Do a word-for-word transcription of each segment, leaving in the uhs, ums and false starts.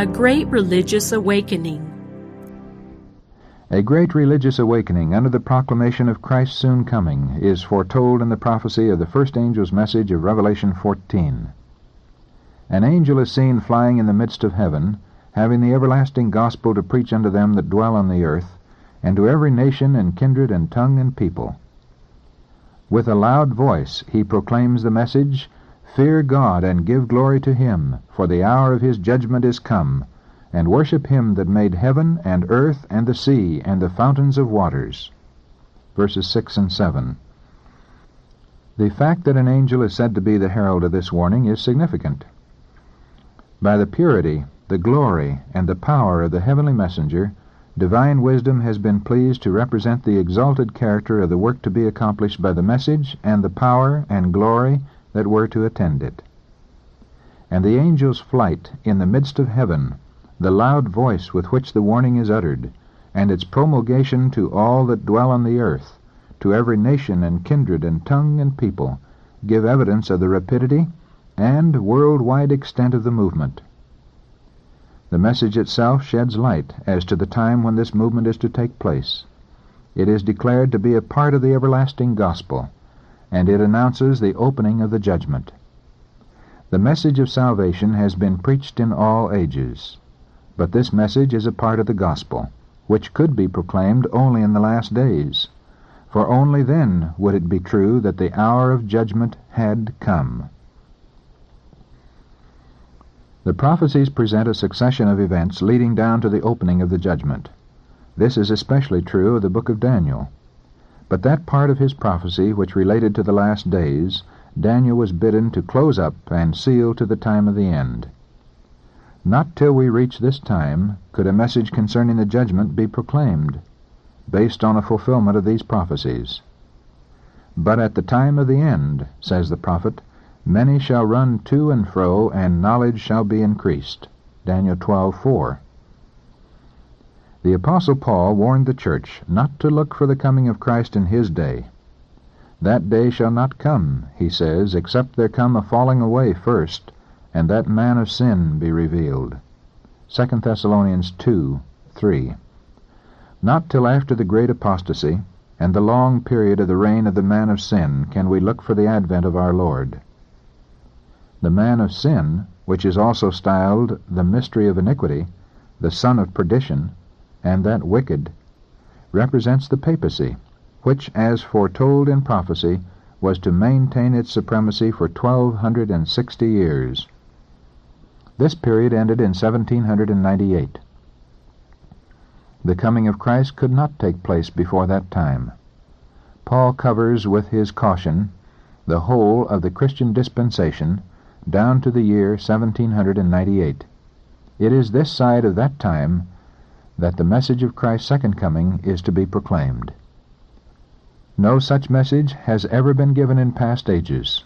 A Great Religious Awakening. A great religious awakening under the proclamation of Christ's soon coming is foretold in the prophecy of the first angel's message of Revelation fourteen. An angel is seen flying in the midst of heaven, having the everlasting gospel to preach unto them that dwell on the earth, and to every nation and kindred and tongue and people. With a loud voice he proclaims the message, Fear God and give glory to him, for the hour of his judgment is come, and worship him that made heaven and earth and the sea and the fountains of waters. Verses six and seven. The fact that an angel is said to be the herald of this warning is significant. By the purity, the glory, and the power of the heavenly messenger, divine wisdom has been pleased to represent the exalted character of the work to be accomplished by the message and the power and glory that were to attend it. And the angel's flight in the midst of heaven, the loud voice with which the warning is uttered, and its promulgation to all that dwell on the earth, to every nation and kindred and tongue and people, give evidence of the rapidity and worldwide extent of the movement. The message itself sheds light as to the time when this movement is to take place. It is declared to be a part of the everlasting gospel, and it announces the opening of the judgment. The message of salvation has been preached in all ages, but this message is a part of the gospel, which could be proclaimed only in the last days, for only then would it be true that the hour of judgment had come. The prophecies present a succession of events leading down to the opening of the judgment. This is especially true of the book of Daniel. But that part of his prophecy which related to the last days, Daniel was bidden to close up and seal to the time of the end. Not till we reach this time could a message concerning the judgment be proclaimed, based on a fulfillment of these prophecies. But at the time of the end, says the prophet, many shall run to and fro, and knowledge shall be increased. Daniel twelve four. The Apostle Paul warned the church not to look for the coming of Christ in his day. That day shall not come, he says, except there come a falling away first, and that man of sin be revealed. Second Thessalonians two three. Not till after the great apostasy and the long period of the reign of the man of sin can we look for the advent of our Lord. The man of sin, which is also styled the mystery of iniquity, the son of perdition, and that wicked, represents the papacy, which, as foretold in prophecy, was to maintain its supremacy for twelve hundred and sixty years. This period ended in seventeen ninety-eight. The coming of Christ could not take place before that time. Paul covers with his caution the whole of the Christian dispensation down to the year seventeen ninety-eight. It is this side of that time that the message of Christ's second coming is to be proclaimed. No such message has ever been given in past ages.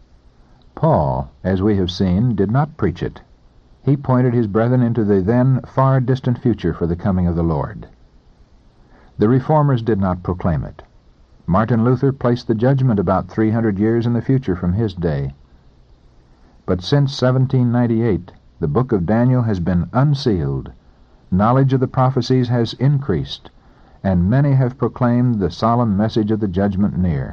Paul, as we have seen, did not preach it. He pointed his brethren into the then far distant future for the coming of the Lord. The Reformers did not proclaim it. Martin Luther placed the judgment about three hundred years in the future from his day. But since seventeen ninety-eight, the book of Daniel has been unsealed, knowledge of the prophecies has increased, and many have proclaimed the solemn message of the judgment near.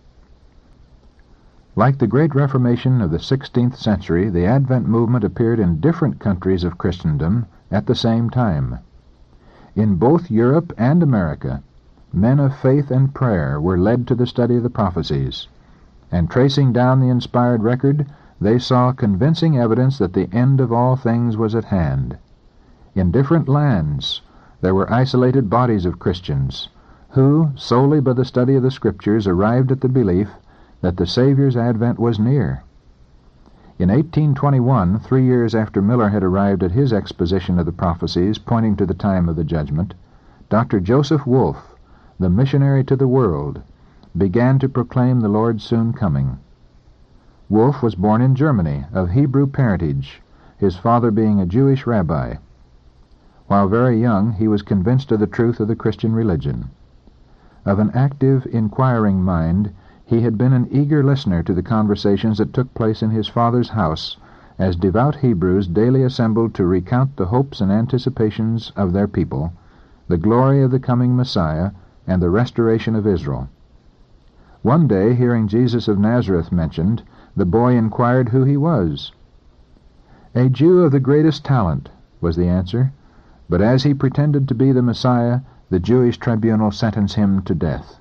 Like the great Reformation of the sixteenth century, the Advent movement appeared in different countries of Christendom at the same time. In both Europe and America, men of faith and prayer were led to the study of the prophecies, and tracing down the inspired record, they saw convincing evidence that the end of all things was at hand. In different lands, there were isolated bodies of Christians, who, solely by the study of the Scriptures, arrived at the belief that the Savior's advent was near. In eighteen twenty-one, three years after Miller had arrived at his exposition of the prophecies pointing to the time of the judgment, Doctor Joseph Wolf, the missionary to the world, began to proclaim the Lord's soon coming. Wolf was born in Germany, of Hebrew parentage, his father being a Jewish rabbi. While very young, he was convinced of the truth of the Christian religion. Of an active, inquiring mind, he had been an eager listener to the conversations that took place in his father's house as devout Hebrews daily assembled to recount the hopes and anticipations of their people, the glory of the coming Messiah, and the restoration of Israel. One day, hearing Jesus of Nazareth mentioned, the boy inquired who he was. "A Jew of the greatest talent," was the answer, but as he pretended to be the Messiah, the Jewish tribunal sentenced him to death.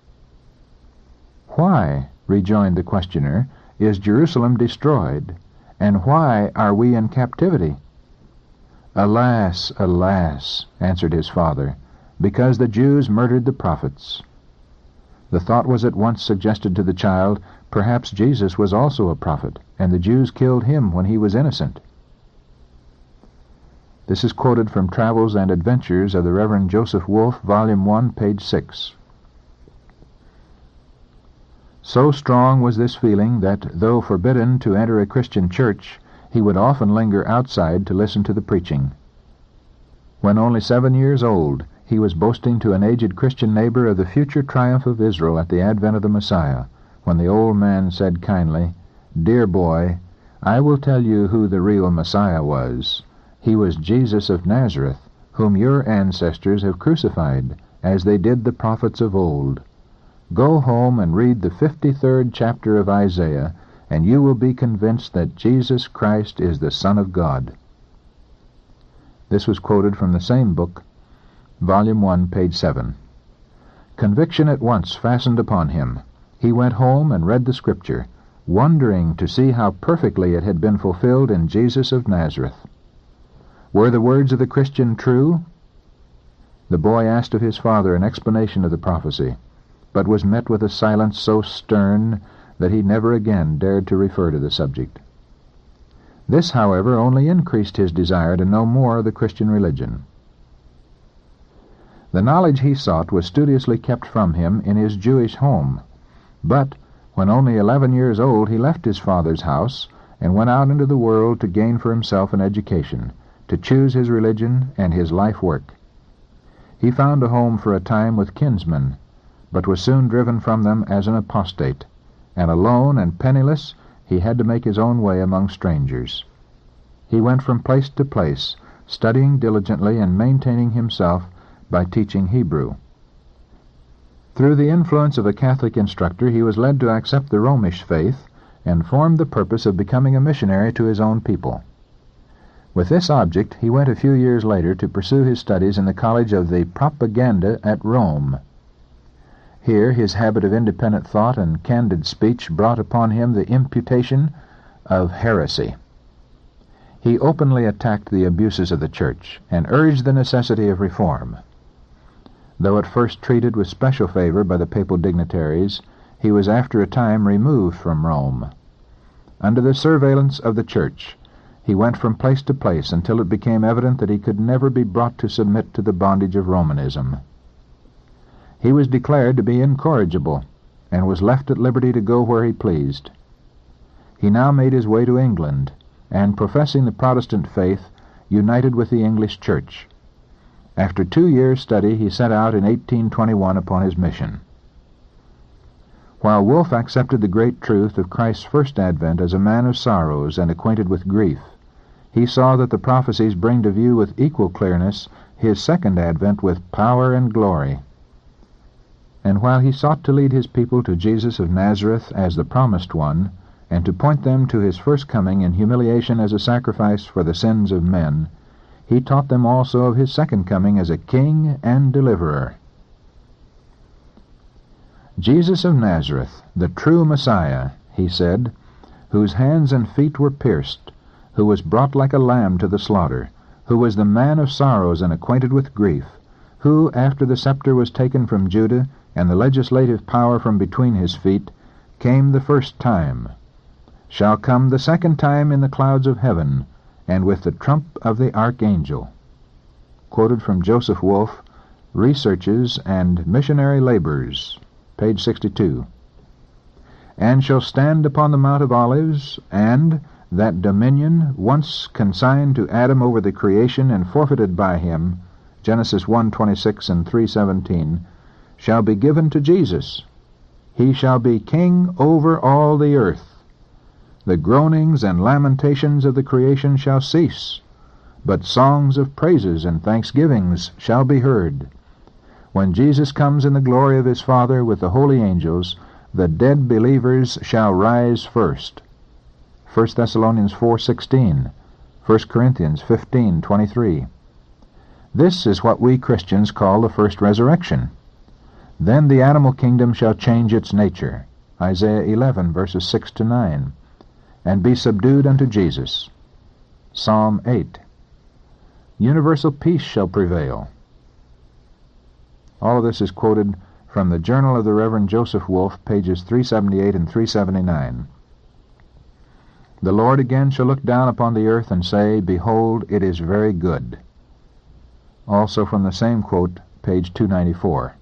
"Why," rejoined the questioner, "is Jerusalem destroyed, and why are we in captivity?" "Alas, alas," answered his father, "because the Jews murdered the prophets." The thought was at once suggested to the child, perhaps Jesus was also a prophet, and the Jews killed him when he was innocent. This is quoted from Travels and Adventures of the Reverend Joseph Wolfe, Volume one, page six. So strong was this feeling that, though forbidden to enter a Christian church, he would often linger outside to listen to the preaching. When only seven years old, he was boasting to an aged Christian neighbor of the future triumph of Israel at the advent of the Messiah, when the old man said kindly, "Dear boy, I will tell you who the real Messiah was. He was Jesus of Nazareth, whom your ancestors have crucified, as they did the prophets of old. Go home and read the fifty-third chapter of Isaiah, and you will be convinced that Jesus Christ is the Son of God." This was quoted from the same book, Volume one, page seven. Conviction at once fastened upon him. He went home and read the Scripture, wondering to see how perfectly it had been fulfilled in Jesus of Nazareth. Were the words of the Christian true? The boy asked of his father an explanation of the prophecy, but was met with a silence so stern that he never again dared to refer to the subject. This, however, only increased his desire to know more of the Christian religion. The knowledge he sought was studiously kept from him in his Jewish home, but when only eleven years old he left his father's house and went out into the world to gain for himself an education, to choose his religion and his life work. He found a home for a time with kinsmen, but was soon driven from them as an apostate, and alone and penniless he had to make his own way among strangers. He went from place to place, studying diligently and maintaining himself by teaching Hebrew. Through the influence of a Catholic instructor, he was led to accept the Romish faith and formed the purpose of becoming a missionary to his own people. With this object, he went a few years later to pursue his studies in the College of the Propaganda at Rome. Here his habit of independent thought and candid speech brought upon him the imputation of heresy. He openly attacked the abuses of the Church and urged the necessity of reform. Though at first treated with special favor by the papal dignitaries, he was after a time removed from Rome. Under the surveillance of the Church, he went from place to place until it became evident that he could never be brought to submit to the bondage of Romanism. He was declared to be incorrigible, and was left at liberty to go where he pleased. He now made his way to England, and, professing the Protestant faith, united with the English Church. After two years' study, he set out in eighteen twenty-one upon his mission. While Wolfe accepted the great truth of Christ's first advent as a man of sorrows and acquainted with grief, he saw that the prophecies bring to view with equal clearness his second advent with power and glory. And while he sought to lead his people to Jesus of Nazareth as the promised one, and to point them to his first coming in humiliation as a sacrifice for the sins of men, he taught them also of his second coming as a king and deliverer. Jesus of Nazareth, the true Messiah, he said, whose hands and feet were pierced, who was brought like a lamb to the slaughter, who was the man of sorrows and acquainted with grief, who, after the scepter was taken from Judah and the legislative power from between his feet, came the first time, shall come the second time in the clouds of heaven, and with the trump of the archangel. Quoted from Joseph Wolfe, Researches and Missionary Labors, page sixty-two. And shall stand upon the Mount of Olives, and that dominion, once consigned to Adam over the creation and forfeited by him, Genesis one twenty-six and three seventeen, shall be given to Jesus. He shall be king over all the earth. The groanings and lamentations of the creation shall cease, but songs of praises and thanksgivings shall be heard. When Jesus comes in the glory of his Father with the holy angels, the dead believers shall rise first. First Thessalonians four sixteen, First Corinthians fifteen twenty-three. This is what we Christians call the first resurrection. Then the animal kingdom shall change its nature, Isaiah eleven, verses six to nine, and be subdued unto Jesus, Psalm eight. Universal peace shall prevail. All of this is quoted from the Journal of the Reverend Joseph Wolf, pages three seventy-eight and three seventy-nine. The Lord again shall look down upon the earth and say, Behold, it is very good. Also from the same quote, page two ninety-four.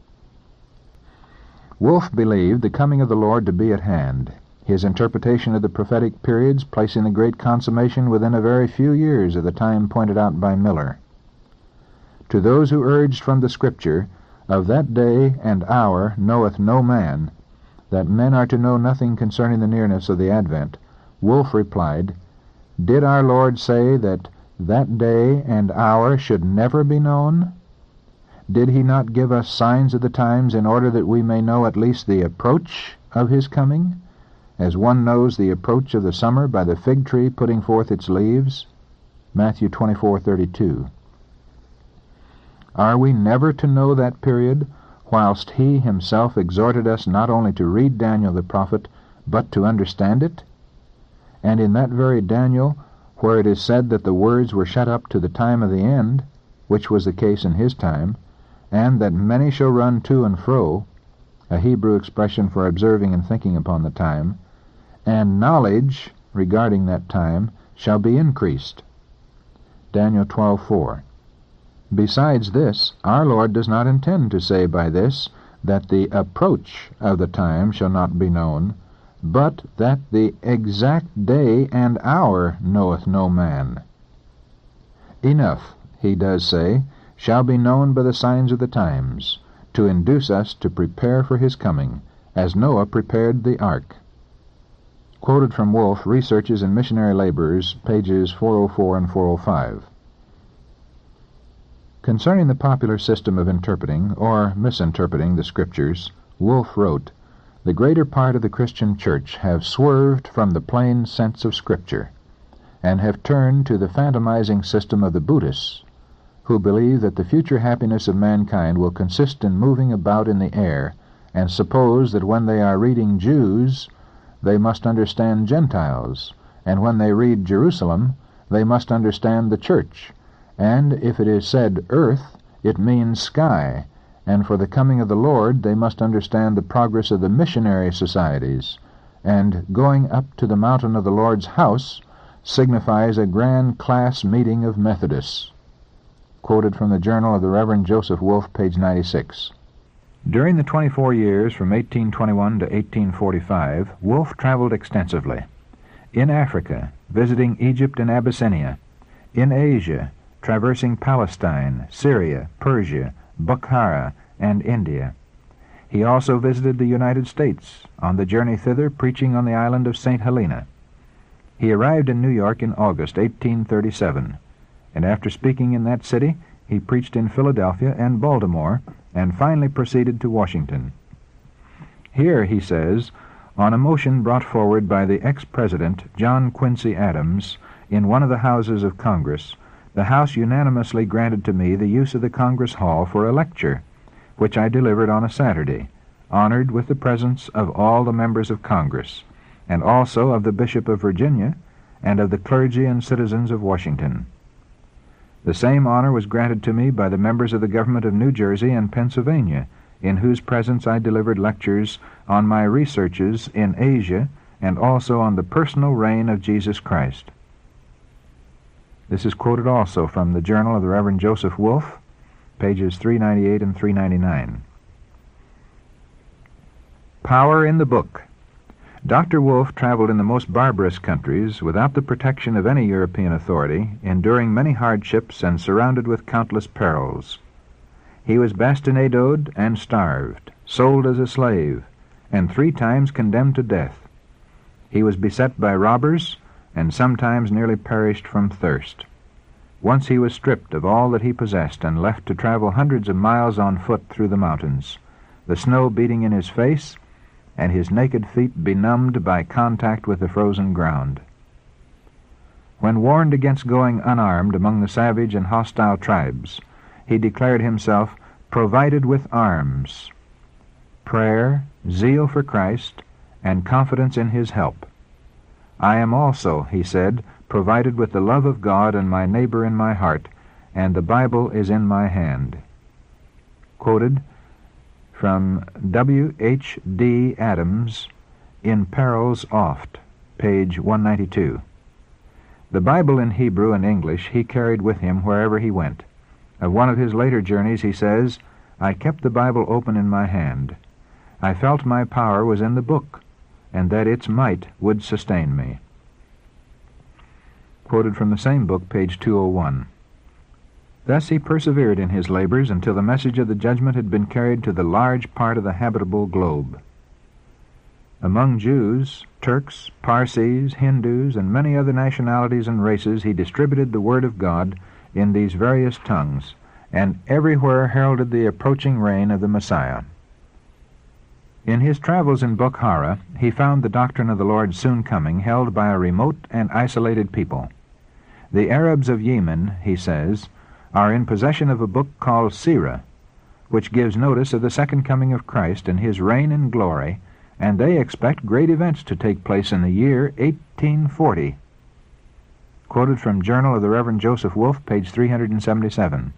Wolf believed the coming of the Lord to be at hand, his interpretation of the prophetic periods placing the great consummation within a very few years of the time pointed out by Miller. To those who urged from the Scripture, Of that day and hour knoweth no man, that men are to know nothing concerning the nearness of the advent, Wolf replied, Did our Lord say that that day and hour should never be known? Did he not give us signs of the times in order that we may know at least the approach of his coming, as one knows the approach of the summer by the fig tree putting forth its leaves? Matthew twenty-four thirty-two. Are we never to know that period, whilst he himself exhorted us not only to read Daniel the prophet, but to understand it? And in that very Daniel, where it is said that the words were shut up to the time of the end, which was the case in his time, and that many shall run to and fro, a Hebrew expression for observing and thinking upon the time, and knowledge regarding that time shall be increased. Daniel twelve four. Besides this, our Lord does not intend to say by this that the approach of the time shall not be known, but that the exact day and hour knoweth no man. Enough, he does say, shall be known by the signs of the times, to induce us to prepare for his coming, as Noah prepared the ark. Quoted from Wolf, Researches in Missionary Laborers, pages four oh four and four oh five. Concerning the popular system of interpreting, or misinterpreting, the Scriptures, Wolf wrote, The greater part of the Christian Church have swerved from the plain sense of Scripture, and have turned to the phantomizing system of the Buddhists, who believe that the future happiness of mankind will consist in moving about in the air, and suppose that when they are reading Jews, they must understand Gentiles, and when they read Jerusalem, they must understand the church, and if it is said earth, it means sky, and for the coming of the Lord they must understand the progress of the missionary societies, and going up to the mountain of the Lord's house signifies a grand class meeting of Methodists. Quoted from the Journal of the Reverend Joseph Wolf, page ninety-six. During the twenty-four years from eighteen twenty-one to eighteen forty-five, Wolf traveled extensively. In Africa, visiting Egypt and Abyssinia. In Asia, traversing Palestine, Syria, Persia, Bukhara, and India. He also visited the United States, on the journey thither preaching on the island of Saint Helena. He arrived in New York in August eighteen thirty-seven, and after speaking in that city, he preached in Philadelphia and Baltimore, and finally proceeded to Washington. Here, he says, on a motion brought forward by the ex-president John Quincy Adams in one of the houses of Congress, the House unanimously granted to me the use of the Congress Hall for a lecture, which I delivered on a Saturday, honored with the presence of all the members of Congress, and also of the Bishop of Virginia, and of the clergy and citizens of Washington. The same honor was granted to me by the members of the government of New Jersey and Pennsylvania, in whose presence I delivered lectures on my researches in Asia and also on the personal reign of Jesus Christ. This is quoted also from the Journal of the Reverend Joseph Wolf, pages three ninety-eight and three ninety-nine. Power in the Book. Doctor Wolf traveled in the most barbarous countries without the protection of any European authority, enduring many hardships and surrounded with countless perils. He was bastinadoed and starved, sold as a slave, and three times condemned to death. He was beset by robbers, and sometimes nearly perished from thirst. Once he was stripped of all that he possessed and left to travel hundreds of miles on foot through the mountains, the snow beating in his face and his naked feet benumbed by contact with the frozen ground. When warned against going unarmed among the savage and hostile tribes, he declared himself provided with arms, prayer, zeal for Christ, and confidence in his help. I am also, he said, provided with the love of God and my neighbor in my heart, and the Bible is in my hand. Quoted from W H D Adams, In Perils Oft, page one ninety-two. The Bible in Hebrew and English he carried with him wherever he went. Of one of his later journeys he says, I kept the Bible open in my hand. I felt my power was in the book, and that its might would sustain me. Quoted from the same book, page two oh one. Thus he persevered in his labors until the message of the judgment had been carried to the large part of the habitable globe. Among Jews, Turks, Parsees, Hindus, and many other nationalities and races he distributed the word of God in these various tongues, and everywhere heralded the approaching reign of the Messiah. In his travels in Bukhara, he found the doctrine of the Lord's soon coming held by a remote and isolated people. The Arabs of Yemen, he says, are in possession of a book called Sirah, which gives notice of the second coming of Christ and his reign in glory, and they expect great events to take place in the year eighteen forty. Quoted from Journal of the Reverend Joseph Wolfe, page three hundred seventy-seven.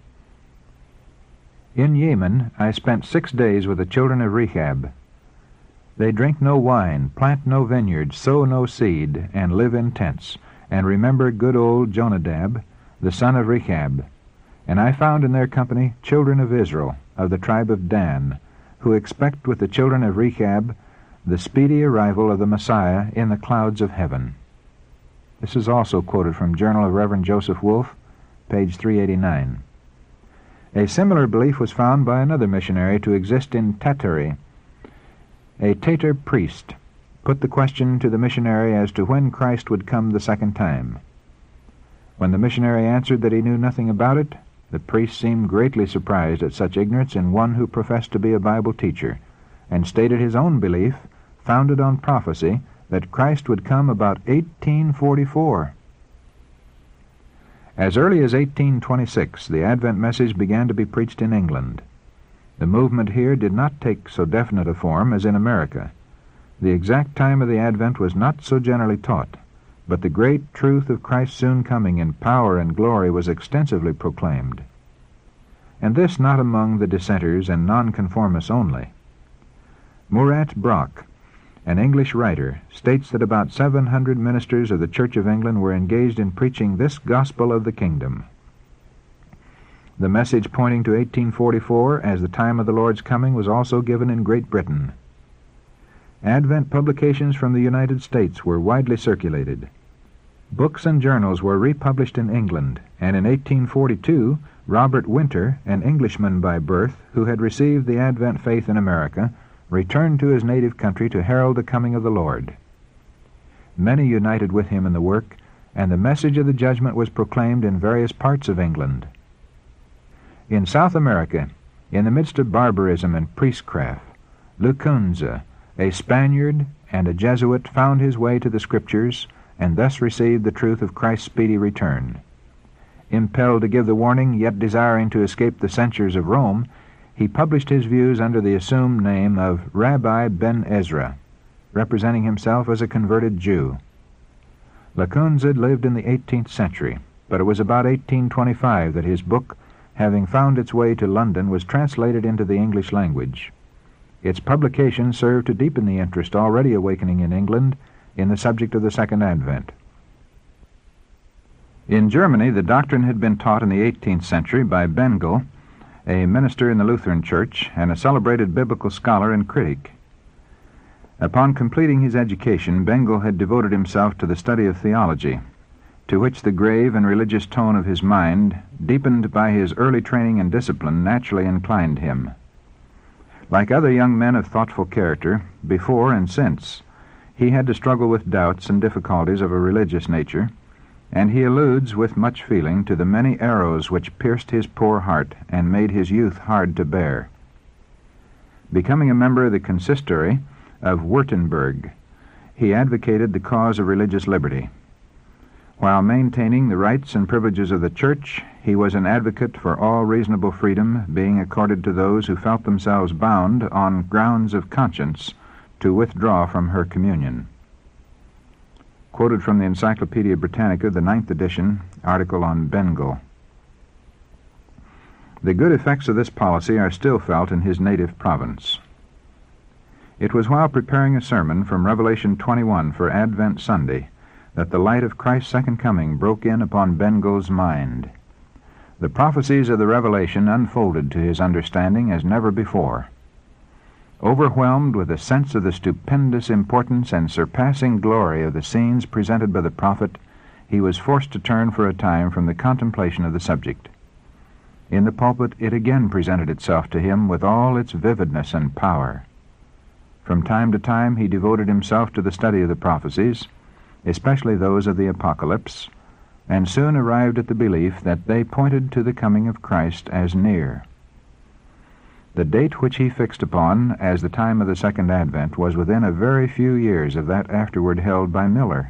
In Yemen I spent six days with the children of Rechab. They drink no wine, plant no vineyards, sow no seed, and live in tents, and remember good old Jonadab, the son of Rechab. And I found in their company children of Israel, of the tribe of Dan, who expect with the children of Rechab the speedy arrival of the Messiah in the clouds of heaven. This is also quoted from Journal of Reverend Joseph Wolfe, page three eighty-nine. A similar belief was found by another missionary to exist in Tatary. A Tatar priest put the question to the missionary as to when Christ would come the second time. When the missionary answered that he knew nothing about it, the priest seemed greatly surprised at such ignorance in one who professed to be a Bible teacher, and stated his own belief, founded on prophecy, that Christ would come about eighteen forty-four. As early as eighteen twenty-six, the Advent message began to be preached in England. The movement here did not take so definite a form as in America. The exact time of the Advent was not so generally taught, but the great truth of Christ's soon coming in power and glory was extensively proclaimed. And this not among the dissenters and nonconformists only. Murat Brock, an English writer, states that about seven hundred ministers of the Church of England were engaged in preaching this gospel of the kingdom. The message pointing to eighteen forty-four as the time of the Lord's coming was also given in Great Britain. Advent publications from the United States were widely circulated. Books and journals were republished in England, and in eighteen forty-two, Robert Winter, an Englishman by birth, who had received the Advent faith in America, returned to his native country to herald the coming of the Lord. Many united with him in the work, and the message of the judgment was proclaimed in various parts of England. In South America, in the midst of barbarism and priestcraft, Lacunza, a Spaniard and a Jesuit, found his way to the Scriptures, and thus received the truth of Christ's speedy return. Impelled to give the warning, yet desiring to escape the censures of Rome, he published his views under the assumed name of Rabbi Ben Ezra, representing himself as a converted Jew. Lacunza lived in the eighteenth century, but it was about eighteen twenty-five that his book, having found its way to London, was translated into the English language. Its publication served to deepen the interest already awakening in England in the subject of the Second Advent. In Germany, the doctrine had been taught in the eighteenth century by Bengel, a minister in the Lutheran Church and a celebrated biblical scholar and critic. Upon completing his education, Bengel had devoted himself to the study of theology, to which the grave and religious tone of his mind, deepened by his early training and discipline, naturally inclined him. Like other young men of thoughtful character, before and since, He had to struggle with doubts and difficulties of a religious nature, and he alludes with much feeling to the many arrows which pierced his poor heart and made his youth hard to bear. Becoming a member of the consistory of Württemberg, he advocated the cause of religious liberty. While maintaining the rights and privileges of the Church, he was an advocate for all reasonable freedom being accorded to those who felt themselves bound on grounds of conscience to withdraw from her communion. Quoted from the Encyclopedia Britannica, the ninth edition, article on Bengel. The good effects of this policy are still felt in his native province. It was while preparing a sermon from Revelation twenty-one for Advent Sunday that the light of Christ's second coming broke in upon Bengel's mind. The prophecies of the Revelation unfolded to his understanding as never before. Overwhelmed with a sense of the stupendous importance and surpassing glory of the scenes presented by the prophet, he was forced to turn for a time from the contemplation of the subject. In the pulpit it again presented itself to him with all its vividness and power. From time to time he devoted himself to the study of the prophecies, especially those of the Apocalypse, and soon arrived at the belief that they pointed to the coming of Christ as near. The date which he fixed upon as the time of the Second Advent was within a very few years of that afterward held by Miller.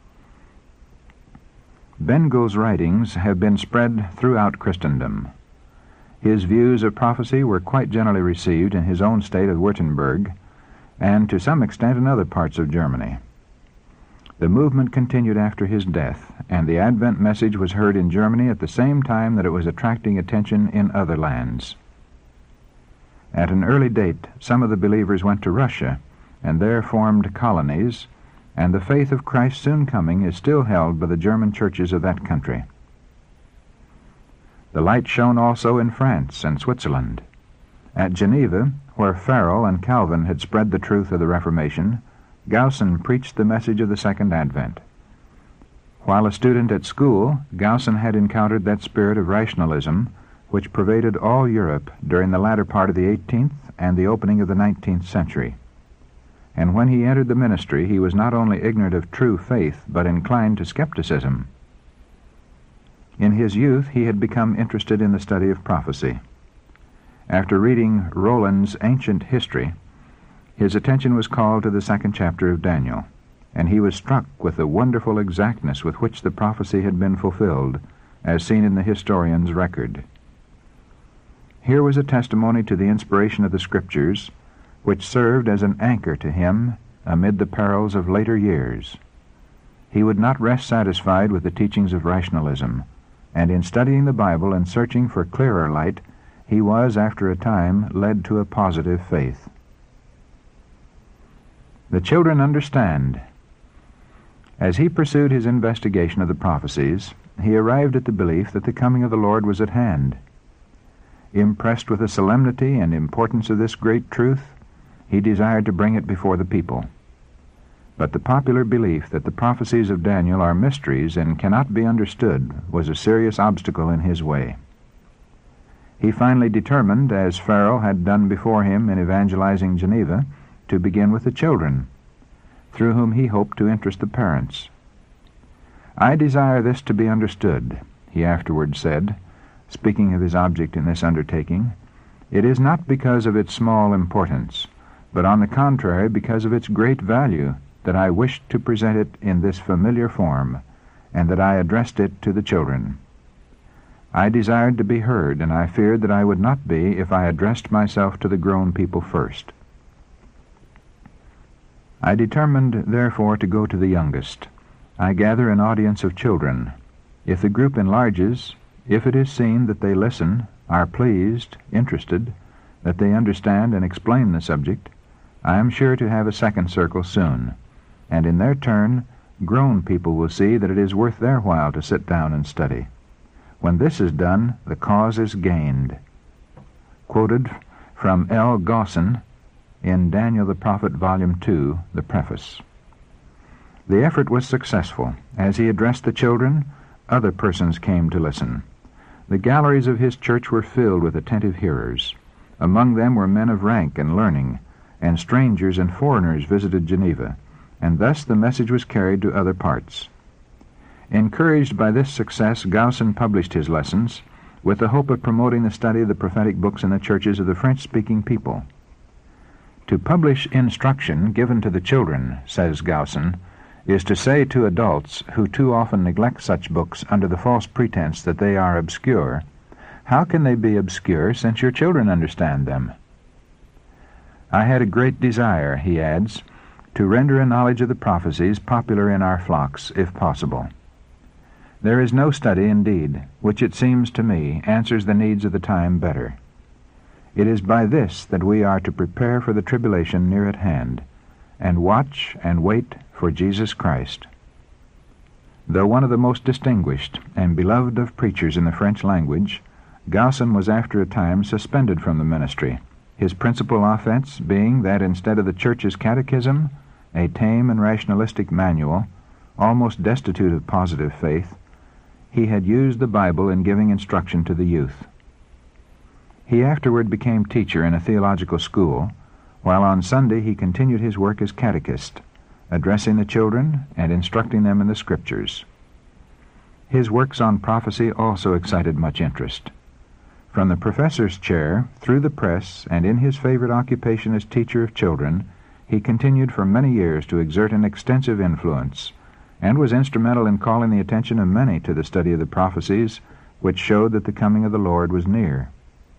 Bengel's writings have been spread throughout Christendom. His views of prophecy were quite generally received in his own state of Württemberg, and to some extent in other parts of Germany. The movement continued after his death, and the Advent message was heard in Germany at the same time that it was attracting attention in other lands. At an early date, some of the believers went to Russia, and there formed colonies, and the faith of Christ's soon coming is still held by the German churches of that country. The light shone also in France and Switzerland. At Geneva, where Farel and Calvin had spread the truth of the Reformation, Gaussen preached the message of the Second Advent. While a student at school, Gaussen had encountered that spirit of rationalism which pervaded all Europe during the latter part of the eighteenth and the opening of the nineteenth century. And when he entered the ministry, he was not only ignorant of true faith, but inclined to skepticism. In his youth, he had become interested in the study of prophecy. After reading Rollin's Ancient History, his attention was called to the second chapter of Daniel, and he was struck with the wonderful exactness with which the prophecy had been fulfilled, as seen in the historian's record. Here was a testimony to the inspiration of the Scriptures, which served as an anchor to him amid the perils of later years. He would not rest satisfied with the teachings of rationalism, and in studying the Bible and searching for clearer light, he was, after a time, led to a positive faith. The children understand. As he pursued his investigation of the prophecies, he arrived at the belief that the coming of the Lord was at hand. Impressed with the solemnity and importance of this great truth, he desired to bring it before the people. But the popular belief that the prophecies of Daniel are mysteries and cannot be understood was a serious obstacle in his way. He finally determined, as Farel had done before him in evangelizing Geneva, to begin with the children, through whom he hoped to interest the parents. "I desire this to be understood," he afterward said, speaking of his object in this undertaking. "It is not because of its small importance, but on the contrary because of its great value, that I wished to present it in this familiar form, and that I addressed it to the children. I desired to be heard, and I feared that I would not be if I addressed myself to the grown people first. I determined, therefore, to go to the youngest. I gather an audience of children. If the group enlarges, if it is seen that they listen, are pleased, interested, that they understand and explain the subject, I am sure to have a second circle soon, and in their turn, grown people will see that it is worth their while to sit down and study. When this is done, the cause is gained." Quoted from L. Gaussen in Daniel the Prophet, Volume two, the preface. The effort was successful. As he addressed the children, other persons came to listen. The galleries of his church were filled with attentive hearers. Among them were men of rank and learning, and strangers and foreigners visited Geneva, and thus the message was carried to other parts. Encouraged by this success, Gaussen published his lessons, with the hope of promoting the study of the prophetic books in the churches of the French-speaking people. To publish instruction given to the children, says Gaussen, is to say to adults who too often neglect such books under the false pretense that they are obscure, how can they be obscure since your children understand them? I had a great desire, he adds, to render a knowledge of the prophecies popular in our flocks, if possible. There is no study, indeed, which it seems to me answers the needs of the time better. It is by this that we are to prepare for the tribulation near at hand, and watch and wait for Jesus Christ. Though one of the most distinguished and beloved of preachers in the French language, Gaussen was after a time suspended from the ministry, his principal offense being that instead of the Church's catechism, a tame and rationalistic manual, almost destitute of positive faith, he had used the Bible in giving instruction to the youth. He afterward became teacher in a theological school, while on Sunday he continued his work as catechist, addressing the children and instructing them in the Scriptures. His works on prophecy also excited much interest. From the professor's chair, through the press, and in his favorite occupation as teacher of children, he continued for many years to exert an extensive influence, and was instrumental in calling the attention of many to the study of the prophecies, which showed that the coming of the Lord was near.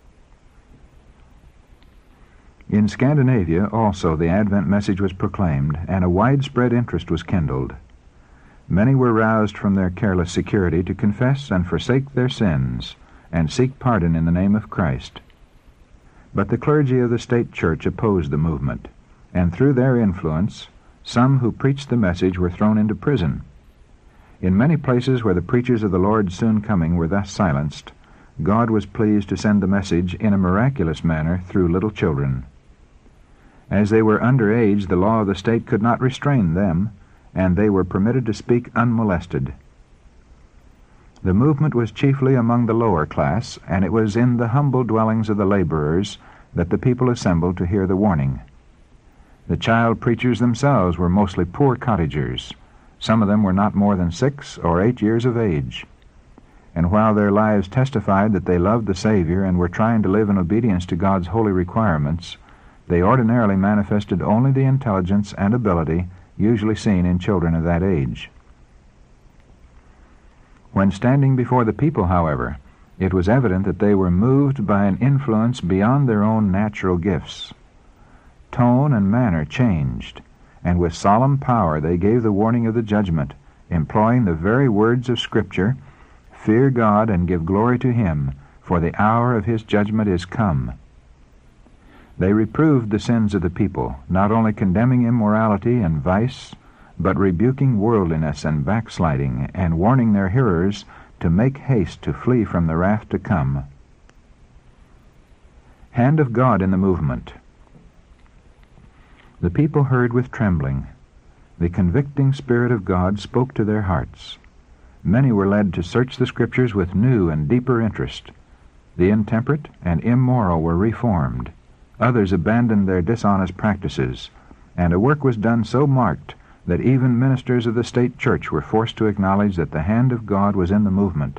In Scandinavia also the Advent message was proclaimed, and a widespread interest was kindled. Many were roused from their careless security to confess and forsake their sins, and seek pardon in the name of Christ. But the clergy of the state church opposed the movement, and through their influence, some who preached the message were thrown into prison. In many places where the preachers of the Lord's soon coming were thus silenced, God was pleased to send the message in a miraculous manner through little children. As they were under age, the law of the state could not restrain them, and they were permitted to speak unmolested. The movement was chiefly among the lower class, and it was in the humble dwellings of the laborers that the people assembled to hear the warning. The child preachers themselves were mostly poor cottagers. Some of them were not more than six or eight years of age. And while their lives testified that they loved the Savior and were trying to live in obedience to God's holy requirements, they ordinarily manifested only the intelligence and ability usually seen in children of that age. When standing before the people, however, it was evident that they were moved by an influence beyond their own natural gifts. Tone and manner changed, and with solemn power they gave the warning of the judgment, employing the very words of Scripture, "Fear God and give glory to Him, for the hour of His judgment is come." They reproved the sins of the people, not only condemning immorality and vice, but rebuking worldliness and backsliding, and warning their hearers to make haste to flee from the wrath to come. Hand of God in the movement. The people heard with trembling. The convicting Spirit of God spoke to their hearts. Many were led to search the Scriptures with new and deeper interest. The intemperate and immoral were reformed. Others abandoned their dishonest practices, and a work was done so marked that even ministers of the state church were forced to acknowledge that the hand of God was in the movement.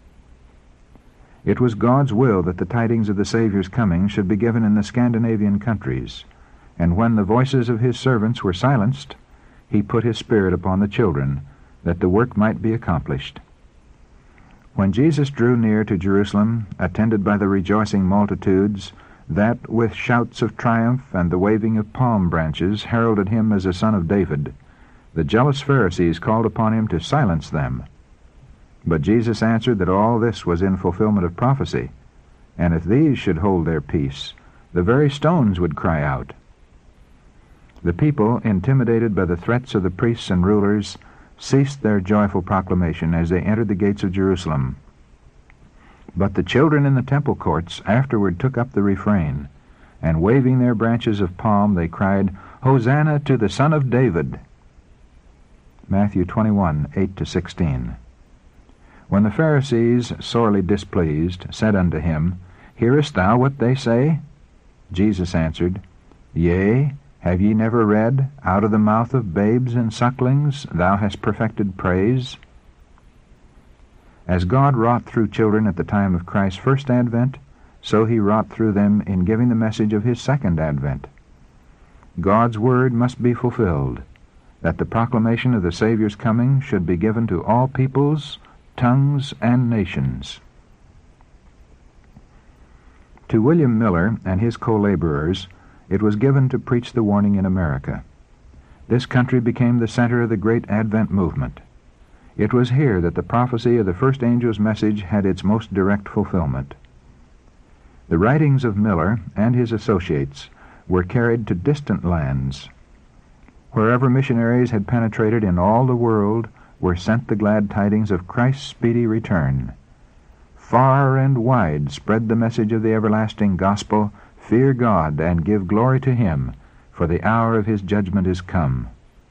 It was God's will that the tidings of the Savior's coming should be given in the Scandinavian countries, and when the voices of His servants were silenced, He put His Spirit upon the children, that the work might be accomplished. When Jesus drew near to Jerusalem, attended by the rejoicing multitudes, that, with shouts of triumph and the waving of palm branches, heralded Him as a son of David, the jealous Pharisees called upon Him to silence them. But Jesus answered that all this was in fulfillment of prophecy, and if these should hold their peace, the very stones would cry out. The people, intimidated by the threats of the priests and rulers, ceased their joyful proclamation as they entered the gates of Jerusalem. But the children in the temple courts afterward took up the refrain, and waving their branches of palm, they cried, "Hosanna to the Son of David!" Matthew twenty-one, eight to sixteen. When the Pharisees, sorely displeased, said unto Him, "Hearest thou what they say?" Jesus answered, "Yea, Have ye never read, Out of the mouth of babes and sucklings thou hast perfected praise? As God wrought through children at the time of Christ's first advent, so he wrought through them in giving the message of his second advent. God's word must be fulfilled, that the proclamation of the Savior's coming should be given to all peoples, tongues, and nations. To William Miller and his co-laborers, it was given to preach the warning in America. This country became the center of the great Advent movement. It was here that the prophecy of the first angel's message had its most direct fulfillment. The writings of Miller and his associates were carried to distant lands. Wherever missionaries had penetrated in all the world were sent the glad tidings of Christ's speedy return. Far and wide spread the message of the everlasting gospel, Fear God and give glory to him, for the hour of his judgment is come.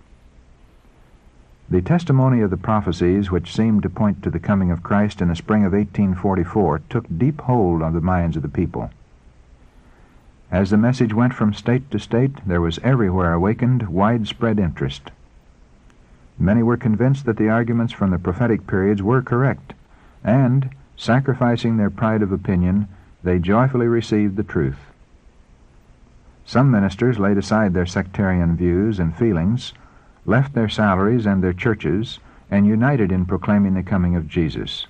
The testimony of the prophecies which seemed to point to the coming of Christ in the spring of eighteen forty-four took deep hold on the minds of the people. As the message went from state to state, there was everywhere awakened widespread interest. Many were convinced that the arguments from the prophetic periods were correct, and, sacrificing their pride of opinion, they joyfully received the truth. Some ministers laid aside their sectarian views and feelings, left their salaries and their churches, and united in proclaiming the coming of Jesus.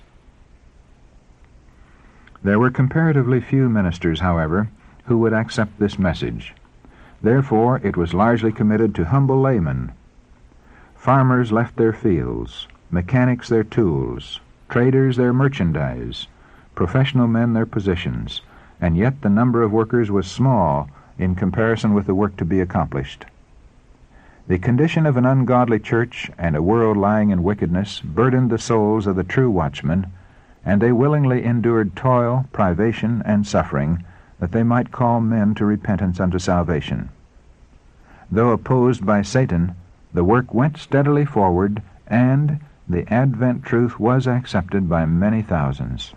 There were comparatively few ministers, however, who would accept this message. Therefore, it was largely committed to humble laymen. Farmers left their fields, mechanics their tools, traders their merchandise, professional men their positions, and yet the number of workers was small in comparison with the work to be accomplished. The condition of an ungodly church and a world lying in wickedness burdened the souls of the true watchmen, and they willingly endured toil, privation, and suffering, that they might call men to repentance unto salvation. Though opposed by Satan, the work went steadily forward, and the Advent truth was accepted by many thousands.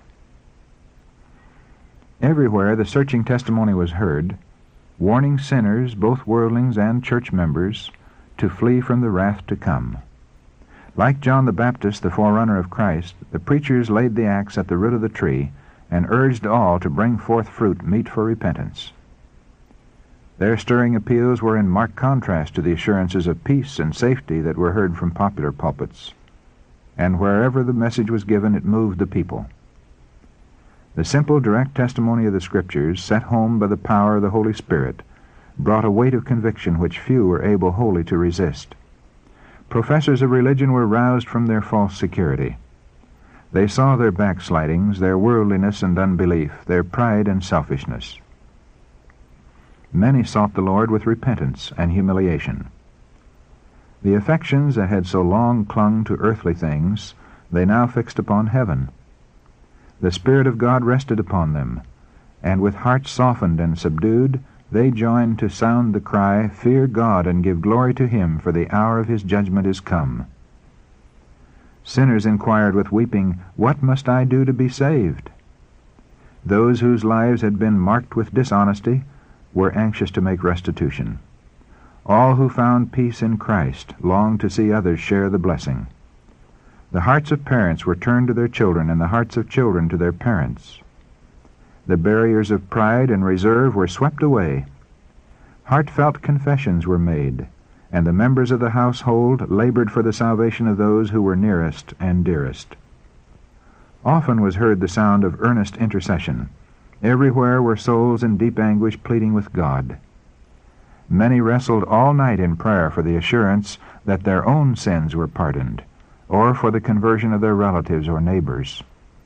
Everywhere the searching testimony was heard, warning sinners, both worldlings and church members, to flee from the wrath to come. Like John the Baptist, the forerunner of Christ, the preachers laid the axe at the root of the tree and urged all to bring forth fruit meet for repentance. Their stirring appeals were in marked contrast to the assurances of peace and safety that were heard from popular pulpits, and wherever the message was given it moved the people. The simple, direct testimony of the Scriptures, set home by the power of the Holy Spirit, brought a weight of conviction which few were able wholly to resist. Professors of religion were roused from their false security. They saw their backslidings, their worldliness and unbelief, their pride and selfishness. Many sought the Lord with repentance and humiliation. The affections that had so long clung to earthly things, they now fixed upon heaven. The Spirit of God rested upon them, and with hearts softened and subdued, they joined to sound the cry, Fear God and give glory to him, for the hour of his judgment is come. Sinners inquired with weeping, What must I do to be saved? Those whose lives had been marked with dishonesty were anxious to make restitution. All who found peace in Christ longed to see others share the blessing. The hearts of parents were turned to their children, and the hearts of children to their parents. The barriers of pride and reserve were swept away. Heartfelt confessions were made, and the members of the household labored for the salvation of those who were nearest and dearest. Often was heard the sound of earnest intercession. Everywhere were souls in deep anguish pleading with God. Many wrestled all night in prayer for the assurance that their own sins were pardoned, or for the conversion of their relatives or neighbors.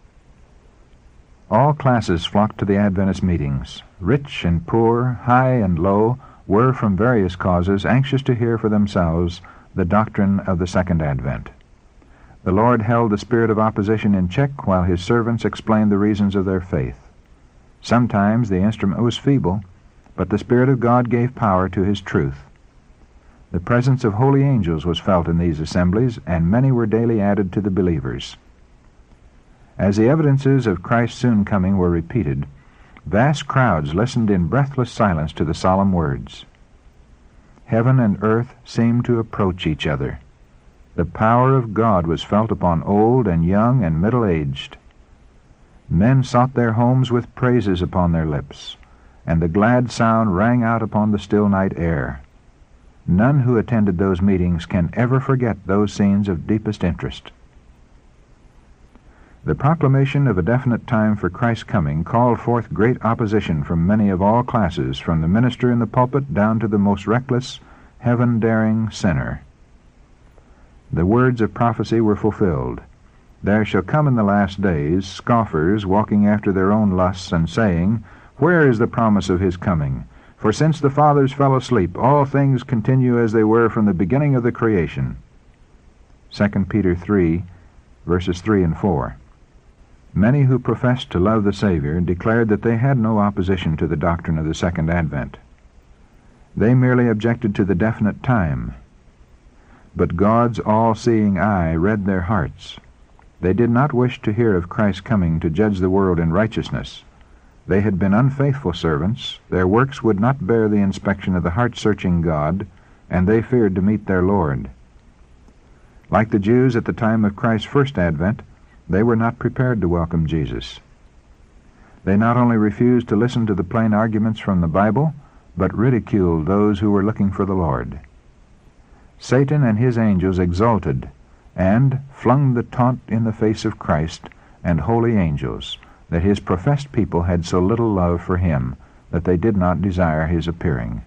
All classes flocked to the Adventist meetings. Rich and poor, high and low, were from various causes anxious to hear for themselves the doctrine of the Second Advent. The Lord held the spirit of opposition in check while his servants explained the reasons of their faith. Sometimes the instrument was feeble, but the Spirit of God gave power to his truth. The presence of holy angels was felt in these assemblies, and many were daily added to the believers. As the evidences of Christ's soon coming were repeated, vast crowds listened in breathless silence to the solemn words. Heaven and earth seemed to approach each other. The power of God was felt upon old and young and middle-aged. Men sought their homes with praises upon their lips, and the glad sound rang out upon the still night air. None who attended those meetings can ever forget those scenes of deepest interest. The proclamation of a definite time for Christ's coming called forth great opposition from many of all classes, from the minister in the pulpit down to the most reckless, heaven-daring sinner. The words of prophecy were fulfilled. There shall come in the last days scoffers walking after their own lusts, and saying, Where is the promise of his coming? For since the fathers fell asleep, all things continue as they were from the beginning of the creation. Second Peter three, verses three and four. Many who professed to love the Savior declared that they had no opposition to the doctrine of the Second Advent. They merely objected to the definite time. But God's all-seeing eye read their hearts. They did not wish to hear of Christ's coming to judge the world in righteousness. They had been unfaithful servants, their works would not bear the inspection of the heart-searching God, and they feared to meet their Lord. Like the Jews at the time of Christ's first advent, they were not prepared to welcome Jesus. They not only refused to listen to the plain arguments from the Bible, but ridiculed those who were looking for the Lord. Satan and his angels exulted and flung the taunt in the face of Christ and holy angels, that his professed people had so little love for him that they did not desire his appearing.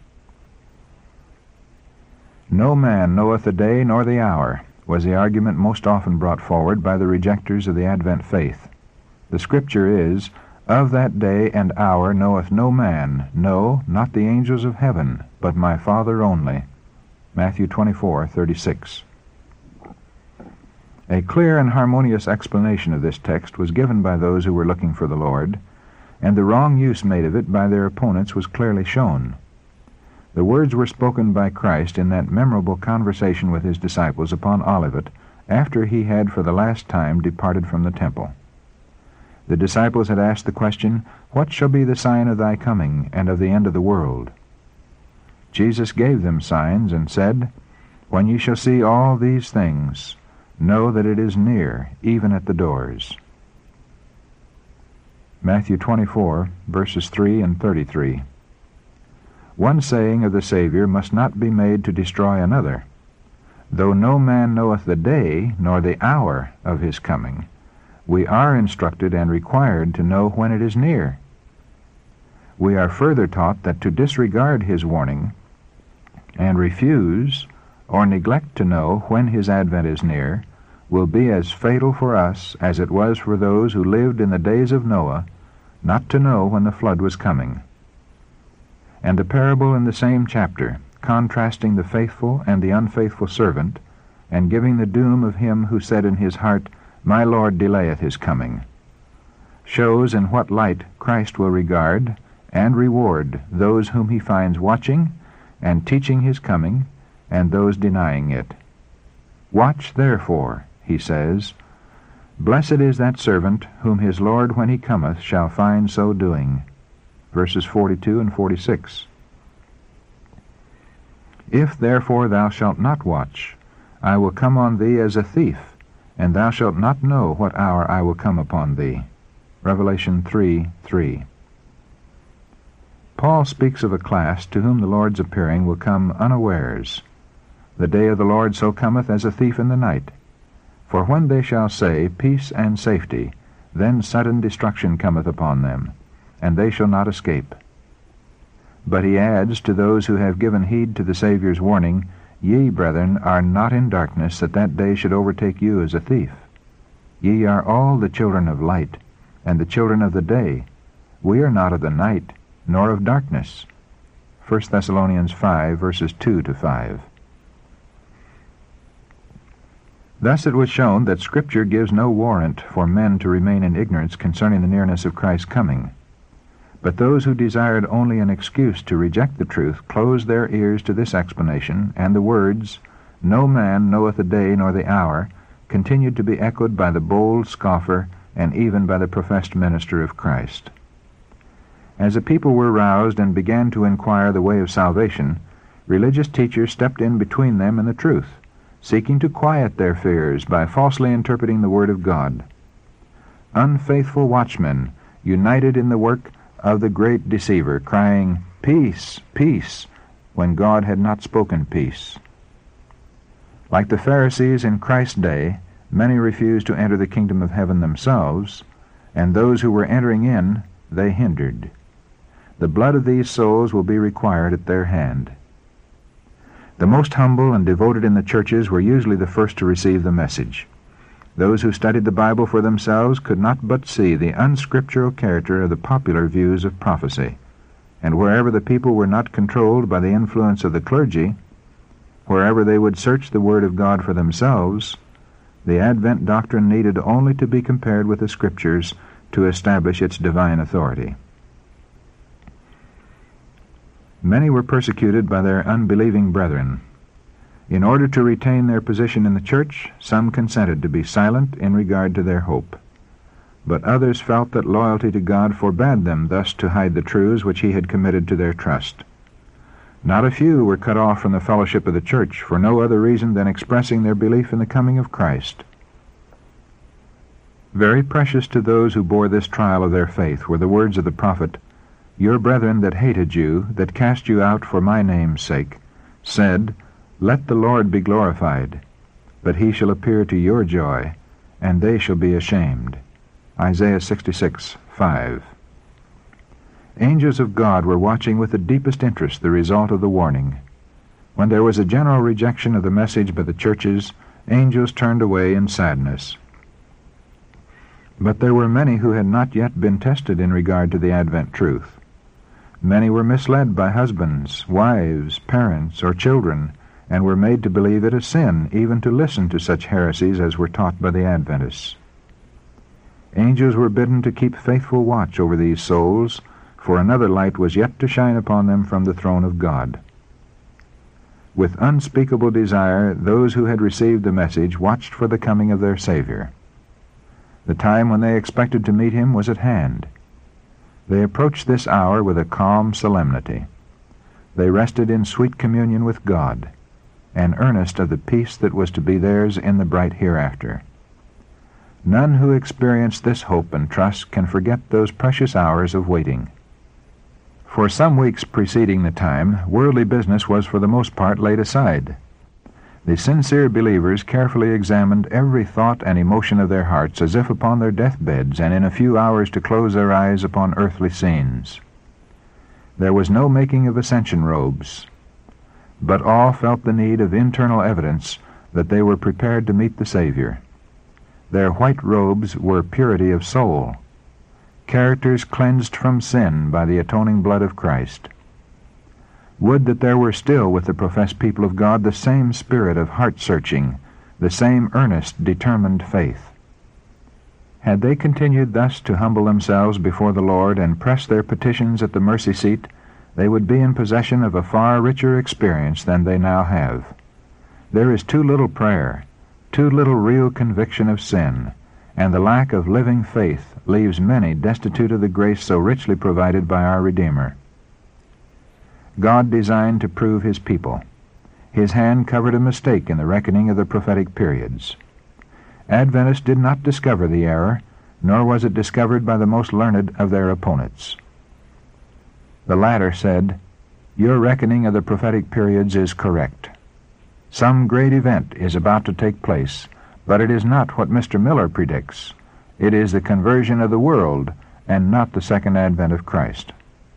No man knoweth the day nor the hour, was the argument most often brought forward by the rejectors of the Advent faith. The Scripture is, Of that day and hour knoweth no man, no, not the angels of heaven, but my Father only. Matthew twenty-four, thirty-six. A clear and harmonious explanation of this text was given by those who were looking for the Lord, and the wrong use made of it by their opponents was clearly shown. The words were spoken by Christ in that memorable conversation with his disciples upon Olivet, after he had for the last time departed from the temple. The disciples had asked the question, What shall be the sign of thy coming, and of the end of the world? Jesus gave them signs, and said, When ye shall see all these things, know that it is near, even at the doors. Matthew twenty-four, verses three and thirty-three. One saying of the Savior must not be made to destroy another. Though no man knoweth the day nor the hour of his coming, we are instructed and required to know when it is near. We are further taught that to disregard his warning and refuse or neglect to know when his advent is near will be as fatal for us as it was for those who lived in the days of Noah, not to know when the flood was coming. And the parable in the same chapter, contrasting the faithful and the unfaithful servant, and giving the doom of him who said in his heart, My Lord delayeth his coming, shows in what light Christ will regard and reward those whom he finds watching and teaching his coming, and those denying it. Watch therefore, he says, Blessed is that servant whom his Lord when he cometh shall find so doing. Verses forty-two and forty-six. If therefore thou shalt not watch, I will come on thee as a thief, and thou shalt not know what hour I will come upon thee. Revelation three, three. Paul speaks of a class to whom the Lord's appearing will come unawares. The day of the Lord so cometh as a thief in the night. For when they shall say, Peace and safety, then sudden destruction cometh upon them, and they shall not escape. But he adds to those who have given heed to the Saviour's warning, Ye, brethren, are not in darkness, that that day should overtake you as a thief. Ye are all the children of light, and the children of the day. We are not of the night, nor of darkness. First Thessalonians five, verses two to five. Thus it was shown that Scripture gives no warrant for men to remain in ignorance concerning the nearness of Christ's coming. But those who desired only an excuse to reject the truth closed their ears to this explanation, and the words, No man knoweth the day nor the hour, continued to be echoed by the bold scoffer and even by the professed minister of Christ. As the people were roused and began to inquire the way of salvation, religious teachers stepped in between them and the truth, seeking to quiet their fears by falsely interpreting the Word of God. Unfaithful watchmen united in the work of the great deceiver, crying, "Peace, peace," when God had not spoken peace. Like the Pharisees in Christ's day, many refused to enter the kingdom of heaven themselves, and those who were entering in they hindered. The blood of these souls will be required at their hand. The most humble and devoted in the churches were usually the first to receive the message. Those who studied the Bible for themselves could not but see the unscriptural character of the popular views of prophecy, and wherever the people were not controlled by the influence of the clergy, wherever they would search the Word of God for themselves, the Advent doctrine needed only to be compared with the Scriptures to establish its divine authority. Many were persecuted by their unbelieving brethren. In order to retain their position in the church, some consented to be silent in regard to their hope. But others felt that loyalty to God forbade them thus to hide the truths which He had committed to their trust. Not a few were cut off from the fellowship of the church for no other reason than expressing their belief in the coming of Christ. Very precious to those who bore this trial of their faith were the words of the prophet, "Your brethren that hated you, that cast you out for my name's sake, said, Let the Lord be glorified, but he shall appear to your joy, and they shall be ashamed." Isaiah sixty-six, five. Angels of God were watching with the deepest interest the result of the warning. When there was a general rejection of the message by the churches, angels turned away in sadness. But there were many who had not yet been tested in regard to the Advent truth. Many were misled by husbands, wives, parents, or children, and were made to believe it a sin even to listen to such heresies as were taught by the Adventists. Angels were bidden to keep faithful watch over these souls, for another light was yet to shine upon them from the throne of God. With unspeakable desire, those who had received the message watched for the coming of their Savior. The time when they expected to meet him was at hand. They approached this hour with a calm solemnity. They rested in sweet communion with God, and earnest of the peace that was to be theirs in the bright hereafter. None who experienced this hope and trust can forget those precious hours of waiting. For some weeks preceding the time, worldly business was for the most part laid aside. The sincere believers carefully examined every thought and emotion of their hearts as if upon their deathbeds and in a few hours to close their eyes upon earthly scenes. There was no making of ascension robes, but all felt the need of internal evidence that they were prepared to meet the Savior. Their white robes were purity of soul, characters cleansed from sin by the atoning blood of Christ. Would that there were still with the professed people of God the same spirit of heart-searching, the same earnest, determined faith. Had they continued thus to humble themselves before the Lord and press their petitions at the mercy seat, they would be in possession of a far richer experience than they now have. There is too little prayer, too little real conviction of sin, and the lack of living faith leaves many destitute of the grace so richly provided by our Redeemer. God designed to prove his people. His hand covered a mistake in the reckoning of the prophetic periods. Adventists did not discover the error, nor was it discovered by the most learned of their opponents. The latter said, "Your reckoning of the prophetic periods is correct. Some great event is about to take place, but it is not what Mister Miller predicts. It is the conversion of the world, and not the second advent of Christ."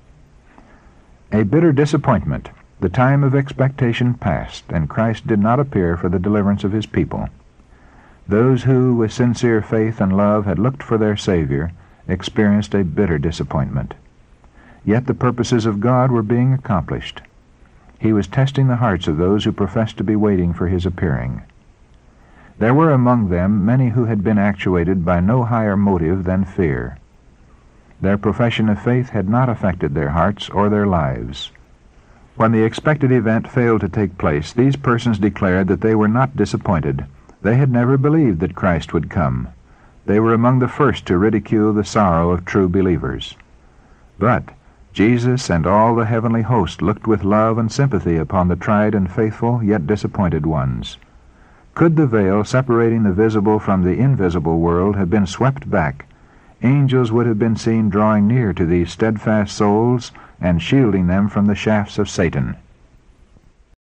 A bitter disappointment. The time of expectation passed, and Christ did not appear for the deliverance of his people. Those who, with sincere faith and love, had looked for their Savior, experienced a bitter disappointment. Yet the purposes of God were being accomplished. He was testing the hearts of those who professed to be waiting for his appearing. There were among them many who had been actuated by no higher motive than fear. Their profession of faith had not affected their hearts or their lives. When the expected event failed to take place, these persons declared that they were not disappointed. They had never believed that Christ would come. They were among the first to ridicule the sorrow of true believers. But, Jesus and all the heavenly host looked with love and sympathy upon the tried and faithful, yet disappointed ones. Could the veil separating the visible from the invisible world have been swept back, angels would have been seen drawing near to these steadfast souls and shielding them from the shafts of Satan.